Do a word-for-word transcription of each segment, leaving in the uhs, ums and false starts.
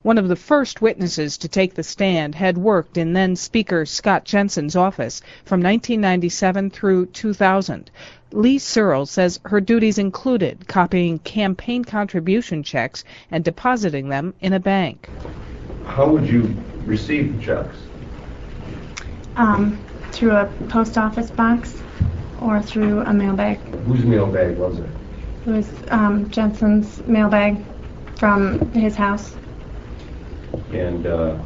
One of the first witnesses to take the stand had worked in then Speaker Scott Jensen's office from nineteen ninety-seven through two thousand. Lee Searle says her duties included copying campaign contribution checks and depositing them in a bank. How would you receive checks? Um, through a post office box or through a mailbag. Whose mailbag was it? It was um, Jensen's mailbag from his house. And uh,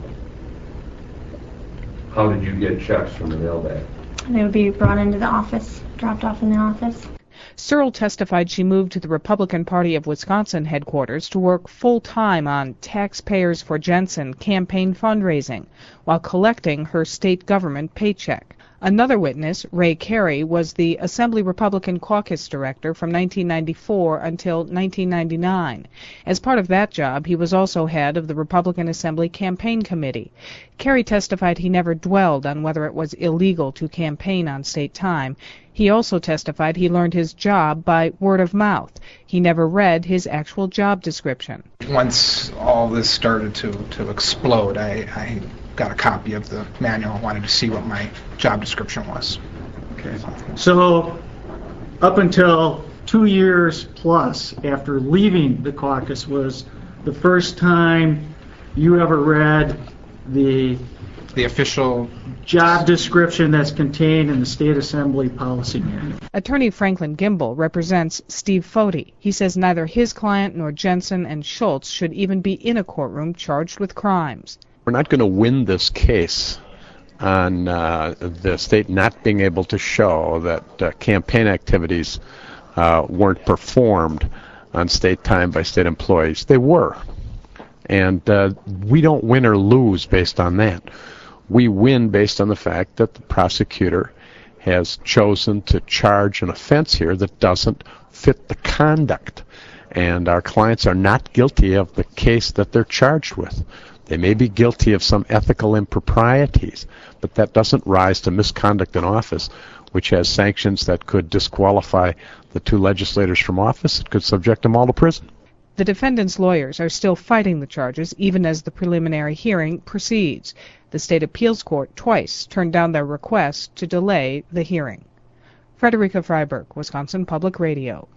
how did you get checks from the mailbag? They would be brought into the office, dropped off in the office. Searle testified she moved to the Republican Party of Wisconsin headquarters to work full-time on Taxpayers for Jensen campaign fundraising while collecting her state government paycheck. Another witness, Ray Carey, was the Assembly Republican Caucus Director from nineteen ninety-four until nineteen ninety-nine. As part of that job, he was also head of the Republican Assembly Campaign Committee. Carey testified he never dwelled on whether it was illegal to campaign on state time. He also testified he learned his job by word of mouth. He never read his actual job description. Once all this started to, to explode, I, I got a copy of the manual and wanted to see what my job description was. Okay. So up until two years plus after leaving the caucus was the first time you ever read the the official job description that's contained in the State Assembly Policy Manual. Attorney Franklin Gimbel represents Steve Foti. He says neither his client nor Jensen and Schultz should even be in a courtroom charged with crimes. We're not going to win this case on uh, the state not being able to show that uh, campaign activities uh, weren't performed on state time by state employees. They were. And uh, we don't win or lose based on that. We win based on the fact that the prosecutor has chosen to charge an offense here that doesn't fit the conduct. And our clients are not guilty of the case that they're charged with. They may be guilty of some ethical improprieties, but that doesn't rise to misconduct in office, which has sanctions that could disqualify the two legislators from office. It could subject them all to prison. The defendant's lawyers are still fighting the charges even as the preliminary hearing proceeds. The state appeals court twice turned down their request to delay the hearing. Frederica Freiberg, Wisconsin Public Radio.